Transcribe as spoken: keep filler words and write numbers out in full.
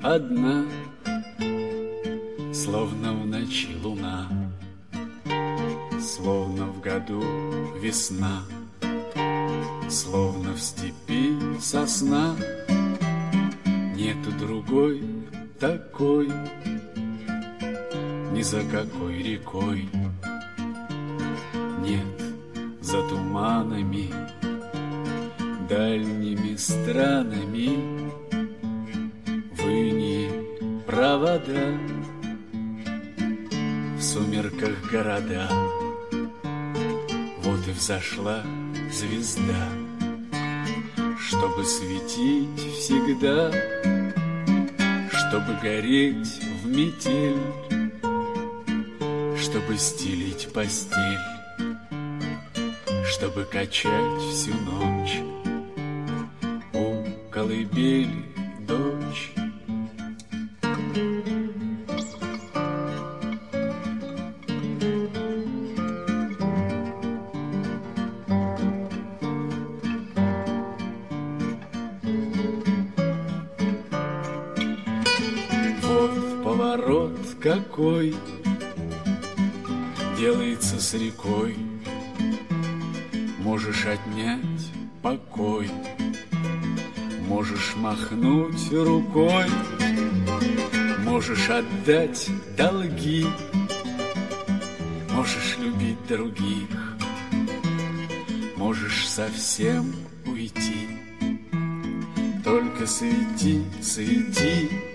одна, словно в ночи луна, словно в году весна, словно в степи сосна. Нету другой такой, ни за какой рекой. Нет за туманами, дальними странами, в инии провода, в сумерках города. Вот и взошла звезда, чтобы светить всегда, чтобы гореть в метель, чтобы стелить постель, чтобы качать всю ночь у колыбели дочь. Вот поворот какой делается с рекой. Можешь отнять покой, можешь махнуть рукой, можешь отдать долги, можешь любить других, можешь совсем уйти. Только свети, свети,